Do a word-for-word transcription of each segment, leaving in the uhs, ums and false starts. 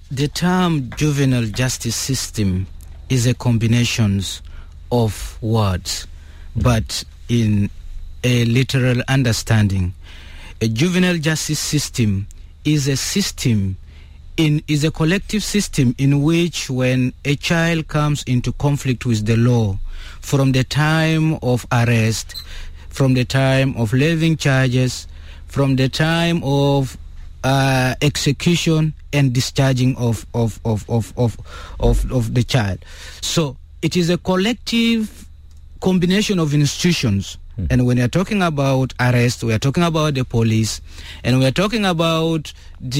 the term juvenile justice system is a combination of words, but in a literal understanding, a juvenile justice system is a system in is a collective system in which when a child comes into conflict with the law, from the time of arrest, from the time of levying charges, from the time of uh, execution and discharging of of, of, of, of, of of the child. So it is a collective combination of institutions. Mm. And when we are talking about arrest, we are talking about the police, and we are talking about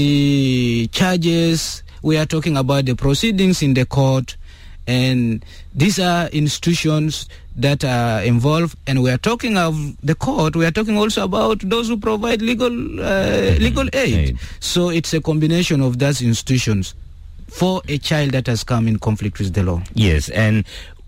the charges, we are talking about the proceedings in the court, and these are institutions that are involved. And we are talking of the court, we are talking also about those who provide legal uh, legal aid. aid. So it's a combination of those institutions for a child that has come in conflict with the law. Yes, and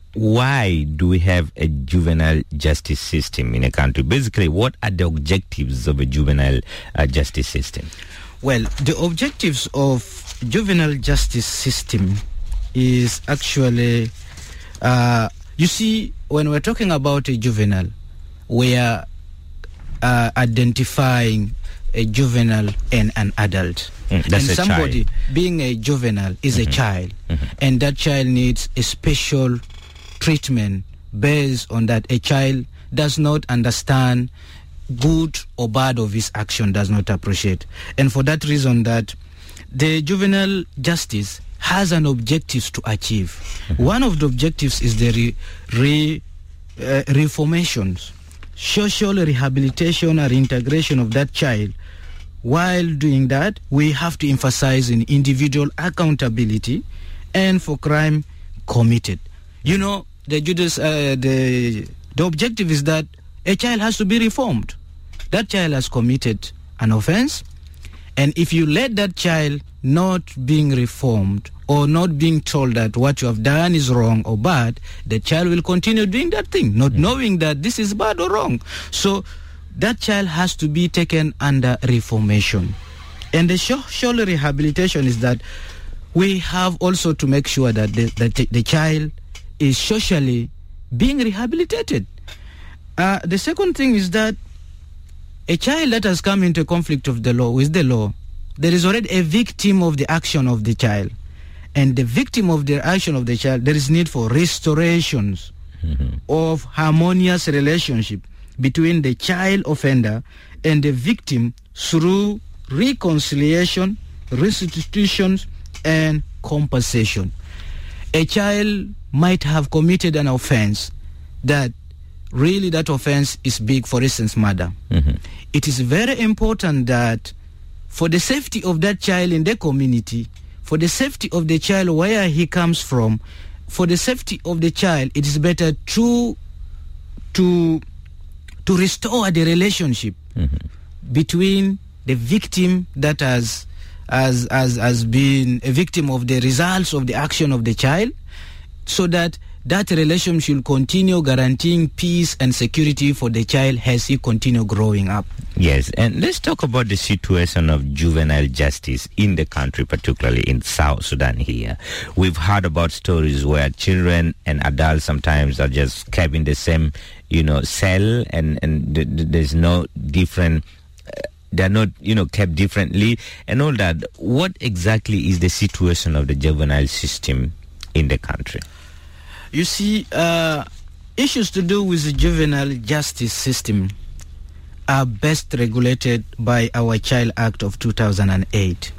why do we have a juvenile justice system in a country? Basically, what are the objectives of a juvenile uh, justice system? Well, the objectives of juvenile justice system is actually, uh, you see, when we're talking about a juvenile, we are uh, identifying a juvenile and an adult. Mm, that's and a somebody child. Being a juvenile is mm-hmm. a child, mm-hmm. and that child needs a special treatment based on that. A child does not understand good or bad of his action, does not appreciate. And for that reason that the juvenile justice has an objective to achieve. Mm-hmm. One of the objectives is the re, re, uh, reformations, social rehabilitation or reintegration of that child. While doing that, we have to emphasize in individual accountability and for crime committed. You know, the Judas, uh, the the objective is that a child has to be reformed. That child has committed an offense, and if you let that child not being reformed or not being told that what you have done is wrong or bad, the child will continue doing that thing, not mm-hmm. knowing that this is bad or wrong. So that child has to be taken under reformation. And the social rehabilitation is that we have also to make sure that the, that the child is socially being rehabilitated. Uh, the second thing is that a child that has come into conflict of the law with the law, there is already a victim of the action of the child. And the victim of the action of the child, there is need for restorations mm-hmm. of harmonious relationship between the child offender and the victim through reconciliation, restitutions, and compensation. A child might have committed an offense that really that offense is big, for instance, murder. Mm-hmm. It is very important that for the safety of that child in the community, for the safety of the child where he comes from, for the safety of the child, it is better to to to restore the relationship mm-hmm. between the victim that has has, has has been a victim of the results of the action of the child, so that that relationship should continue guaranteeing peace and security for the child as he continue growing up. Yes, and let's talk about the situation of juvenile justice in the country, particularly in South Sudan here. We've heard about stories where children and adults sometimes are just kept in the same, you know, cell, and, and th- th- there's no different... Uh, they're not, you know, kept differently and all that. What exactly is the situation of the juvenile system in the country? You see, uh, issues to do with the juvenile justice system are best regulated by our Child Act of two thousand eight.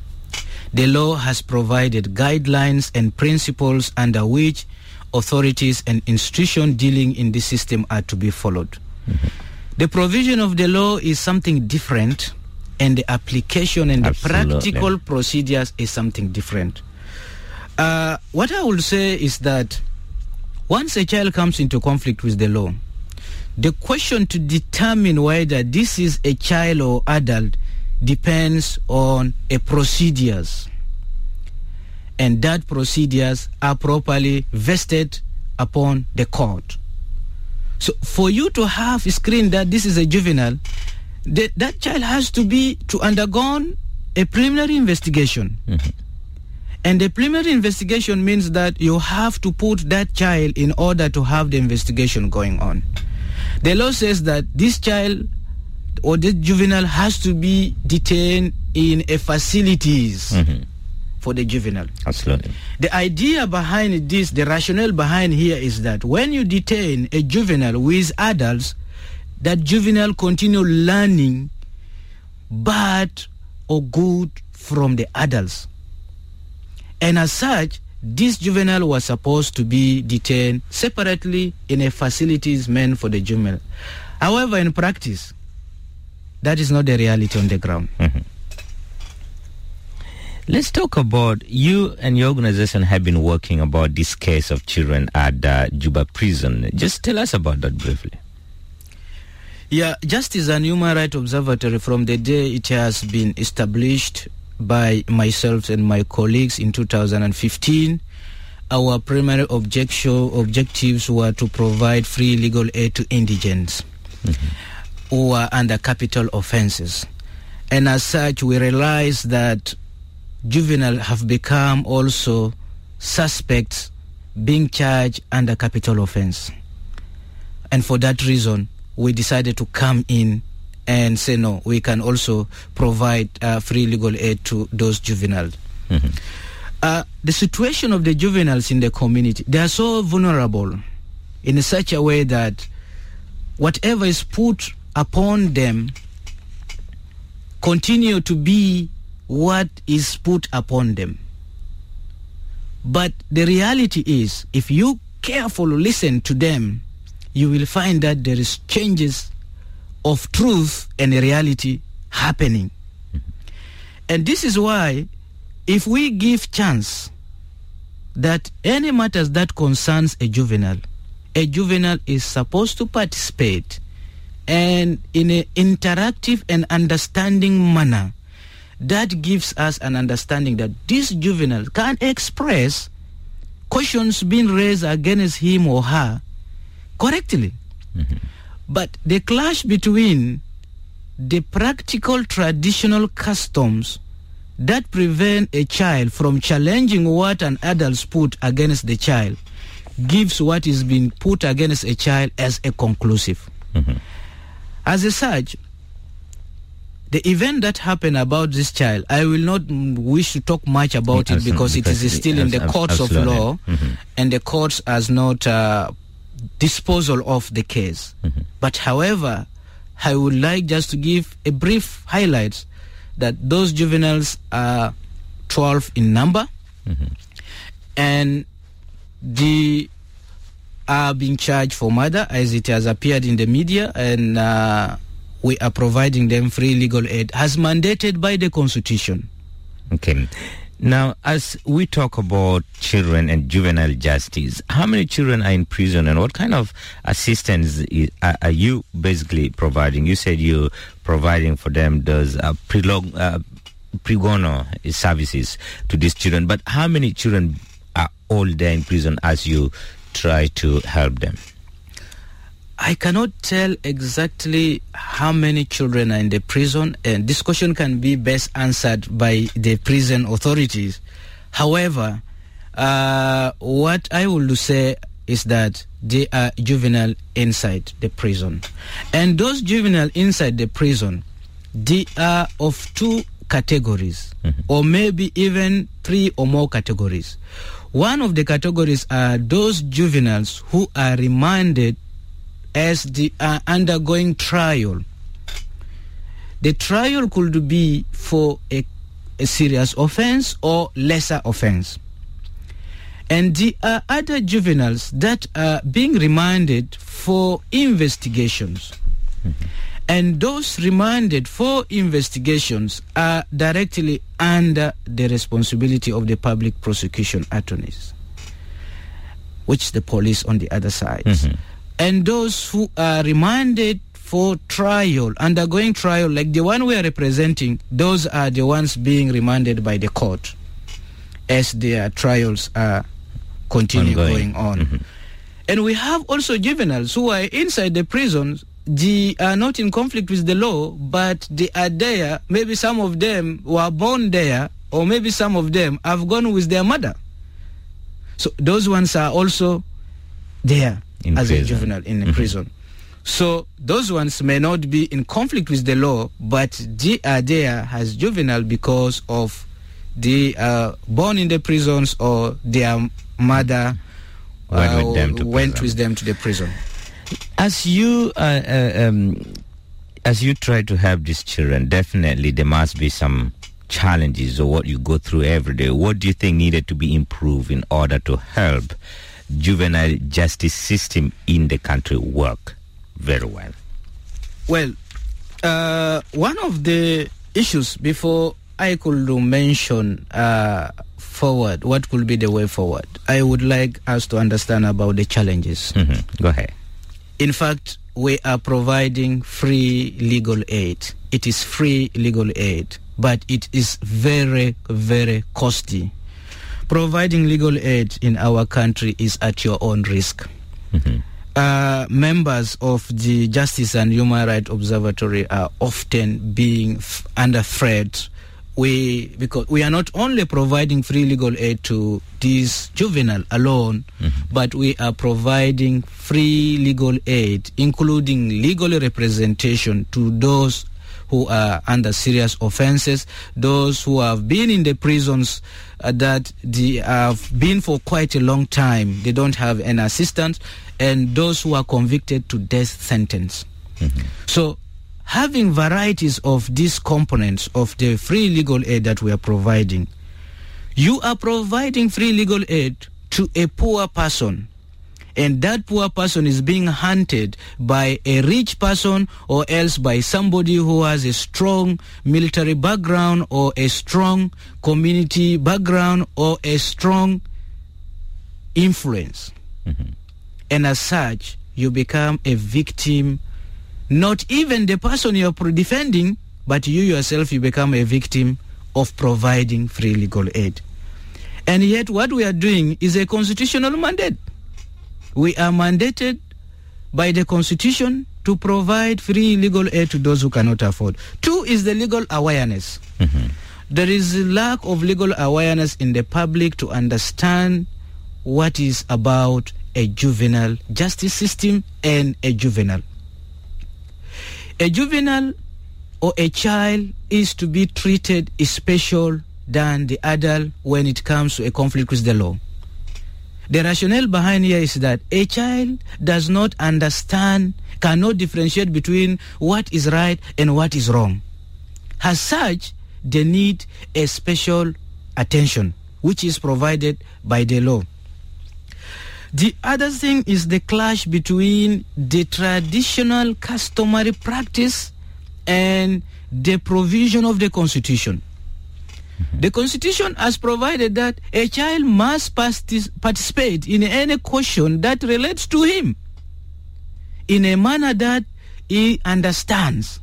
The law has provided guidelines and principles under which authorities and institutions dealing in this system are to be followed. Mm-hmm. The provision of the law is something different, and the application and Absolutely. the practical procedures is something different. Uh, what I would say is that once a child comes into conflict with the law, the question to determine whether this is a child or adult depends on a procedures, and that procedures are properly vested upon the court. So for you to have screened that this is a juvenile, that, that child has to be to undergo a preliminary investigation. Mm-hmm. And the preliminary investigation means that you have to put that child in order to have the investigation going on. The law says that this child or this juvenile has to be detained in a facilities mm-hmm. for the juvenile. Absolutely. The idea behind this, the rationale behind here is that when you detain a juvenile with adults, that juvenile continue learning bad or good from the adults. And as such, this juvenile was supposed to be detained separately in a facilities meant for the juvenile. However, in practice, that is not the reality on the ground. Mm-hmm. Let's talk about, you and your organization have been working about this case of children at uh, Juba prison. Just tell us about that briefly. Yeah, Justice and Human Rights Observatory, from the day it has been established by myself and my colleagues in two thousand fifteen, our primary objection, objectives were to provide free legal aid to indigents mm-hmm. who are under capital offenses. And as such, we realized that juveniles have become also suspects being charged under capital offense. And for that reason, we decided to come in and say, no, we can also provide uh, free legal aid to those juveniles. Mm-hmm. Uh, the situation of the juveniles in the community, they are so vulnerable in such a way that whatever is put upon them continue to be what is put upon them. But the reality is, if you carefully listen to them, you will find that there is changes of truth and reality happening. Mm-hmm. And this is why, if we give chance that any matters that concerns a juvenile, a juvenile is supposed to participate and in an interactive and understanding manner that gives us an understanding that this juvenile can express questions being raised against him or her correctly. Mm-hmm. But the clash between the practical traditional customs that prevent a child from challenging what an adult put against the child gives what is being put against a child as a conclusive. Mm-hmm. As a such, the event that happened about this child, I will not wish to talk much about it because it is still in the courts of law, mm-hmm. and the courts has not uh, disposal of the case. Mm-hmm. But however, I would like just to give a brief highlights that those juveniles are twelve in number, mm-hmm. and they are being charged for murder as it has appeared in the media, and uh, we are providing them free legal aid as mandated by the Constitution. Okay. Now, as we talk about children and juvenile justice, how many children are in prison and what kind of assistance is, are, are you basically providing? You said you're providing for them those uh, prelog, uh, pre-gono services to these children, but how many children are all there in prison as you try to help them? I cannot tell exactly how many children are in the prison, and this question can be best answered by the prison authorities. However, uh, what I will say is that they are juvenile inside the prison. And those juvenile inside the prison, they are of two categories, mm-hmm. or maybe even three or more categories. One of the categories are those juveniles who are remanded as they are undergoing trial. The trial could be for a, a serious offense or lesser offense. And there are other juveniles that are being remanded for investigations. Mm-hmm. And those remanded for investigations are directly under the responsibility of the public prosecution attorneys, which the police on the other side. Mm-hmm. And those who are remanded for trial, undergoing trial, like the one we are representing, those are the ones being remanded by the court as their trials are continue Ongoing. going on. Mm-hmm. And we have also juveniles who are inside the prisons. They are not in conflict with the law, but they are there. Maybe some of them were born there or maybe some of them have gone with their mother. So those ones are also there in as prison. a juvenile in a Mm-hmm. prison. So those ones may not be in conflict with the law, but they are there as juvenile because of they are born in the prisons or their mother Went uh, with them to went prison. with them to the prison. As you uh, uh, um, as you try to help these children, definitely there must be some challenges or what you go through every day. What do you think needed to be improved in order to help juvenile justice system in the country work very well? Well, uh, one of the issues before I could mention uh, forward, what could be the way forward, I would like us to understand about the challenges. Mm-hmm. Go ahead. In fact, we are providing free legal aid. It is free legal aid, but it is very, very costly. Providing legal aid in our country is at your own risk. Mm-hmm. Uh, members of the Justice and Human Rights Observatory are often being f- under threat. We because we are not only providing free legal aid to these juvenile alone, mm-hmm. but we are providing free legal aid, including legal representation to those who are under serious offenses, those who have been in the prisons uh, that they have been for quite a long time. They don't have any assistance, and those who are convicted to death sentence. Mm-hmm. So having varieties of these components of the free legal aid that we are providing, you are providing free legal aid to a poor person, and that poor person is being hunted by a rich person or else by somebody who has a strong military background or a strong community background or a strong influence. Mm-hmm. And as such, you become a victim. Not even the person you're defending, but you yourself, you become a victim of providing free legal aid. And yet what we are doing is a constitutional mandate. We are mandated by the Constitution to provide free legal aid to those who cannot afford. Two is the legal awareness. Mm-hmm. There is a lack of legal awareness in the public to understand what is about a juvenile justice system and a juvenile. A juvenile or a child is to be treated special than the adult when it comes to a conflict with the law. The rationale behind here is that a child does not understand, cannot differentiate between what is right and what is wrong. As such, they need a special attention, which is provided by the law. The other thing is the clash between the traditional customary practice and the provision of the Constitution. Mm-hmm. The Constitution has provided that a child must partic- participate in any question that relates to him in a manner that he understands.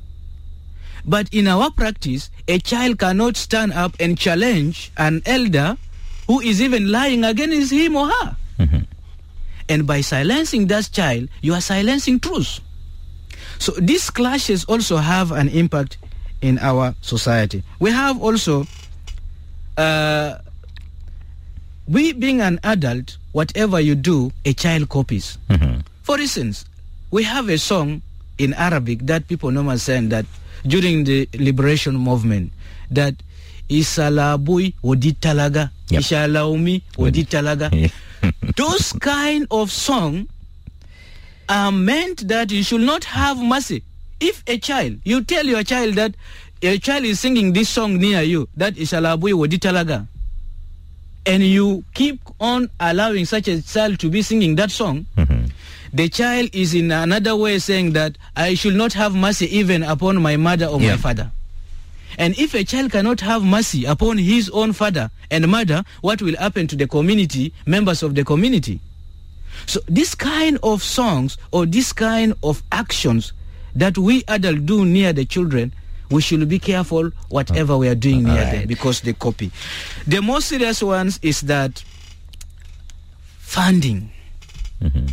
But in our practice, a child cannot stand up and challenge an elder who is even lying against him or her. Mm-hmm. And by silencing that child, you are silencing truth. So these clashes also have an impact in our society. We have also, uh, we being an adult, whatever you do, a child copies. Mm-hmm. For instance, we have a song in Arabic that people normally say that during the liberation movement, that Isalabui Woditalaga, yep. Ishalaumi Woditalaga. Those kind of songs are meant that you should not have mercy. If a child, you tell your child that a child is singing this song near you, that Ishalabui Woditalaga, and you keep on allowing such a child to be singing that song, mm-hmm. the child is in another way saying that I should not have mercy even upon my mother or yeah. my father. And if a child cannot have mercy upon his own father and mother, what will happen to the community, members of the community? So this kind of songs or this kind of actions that we adults do near the children, we should be careful whatever oh. we are doing near right. them because they copy. The most serious ones is that funding. Mm-hmm.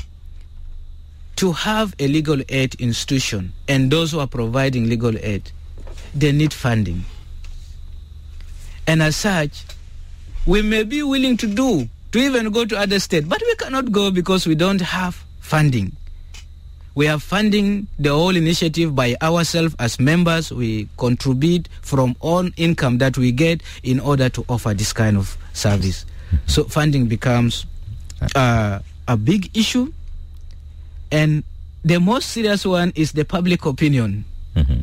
To have a legal aid institution and those who are providing legal aid, they need funding. And as such, we may be willing to do, to even go to other states, but we cannot go because we don't have funding. We are funding the whole initiative by ourselves as members. We contribute from own income that we get in order to offer this kind of service. So funding becomes uh, a big issue. And the most serious one is the public opinion. Mm-hmm.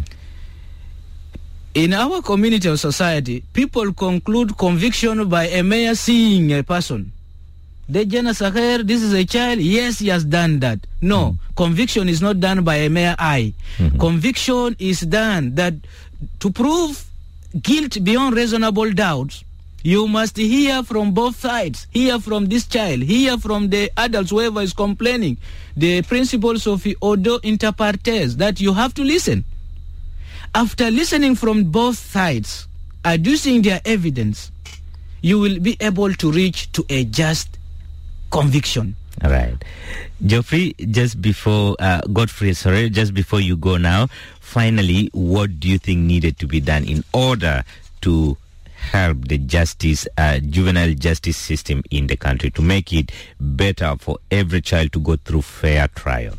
In our community or society, people conclude conviction by a mayor seeing a person. Dejana Saher, this is a child, yes, he has done that. No, mm-hmm. Conviction is not done by a mere eye. Mm-hmm. Conviction is done that to prove guilt beyond reasonable doubt, you must hear from both sides. Hear from this child, hear from the adults, whoever is complaining. The principles of Odo inter partes, that you have to listen. After listening from both sides, adducing their evidence, you will be able to reach to a just conviction. All right. Geoffrey, just before, uh, Godfrey, sorry, just before you go now, finally, what do you think needed to be done in order to help the justice, uh, juvenile justice system in the country, to make it better for every child to go through fair trial?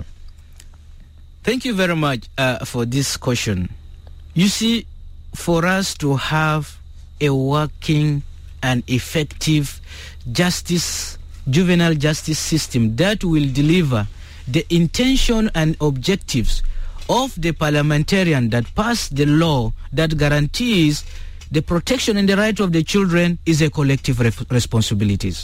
Thank you very much uh, for this question. You see, for us to have a working and effective justice, juvenile justice system that will deliver the intention and objectives of the parliamentarian that passed the law that guarantees the protection and the right of the children, is a collective re- responsibilities.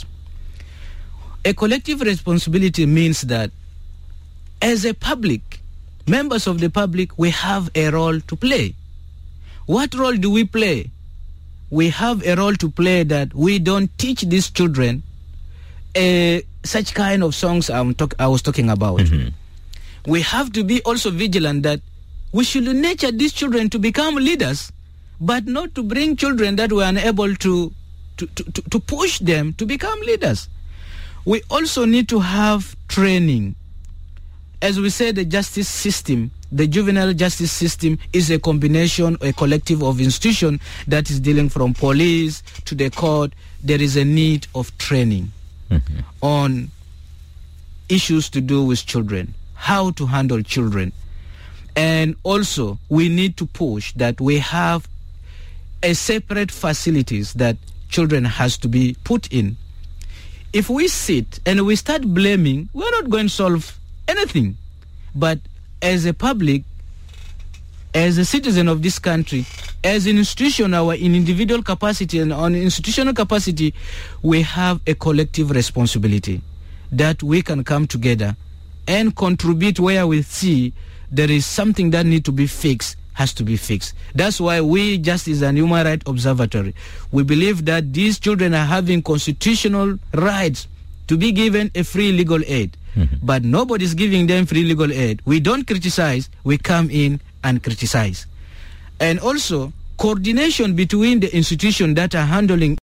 A collective responsibility means that as a public, members of the public, we have a role to play. What role do we play? We have a role to play that we don't teach these children uh, such kind of songs I'm talk- I was talking about. Mm-hmm. We have to be also vigilant that we should nurture these children to become leaders, but not to bring children that were unable to, to, to, to, to push them to become leaders. We also need to have training. As we said, the justice system, the juvenile justice system is a combination, a collective of institutions that is dealing from police to the court. There is a need of training mm-hmm. on issues to do with children, how to handle children. And also, we need to push that we have a separate facilities that children has to be put in. If we sit and we start blaming, we're not going to solve anything. But as a public, as a citizen of this country, as an institution, our in individual capacity and on institutional capacity, we have a collective responsibility that we can come together and contribute where we see there is something that needs to be fixed, has to be fixed. That's why we, Justice and Human Rights Observatory, we believe that these children are having constitutional rights to be given a free legal aid. Mm-hmm. But nobody's giving them free legal aid. We don't criticize, we come in and criticize. And also, coordination between the institutions that are handling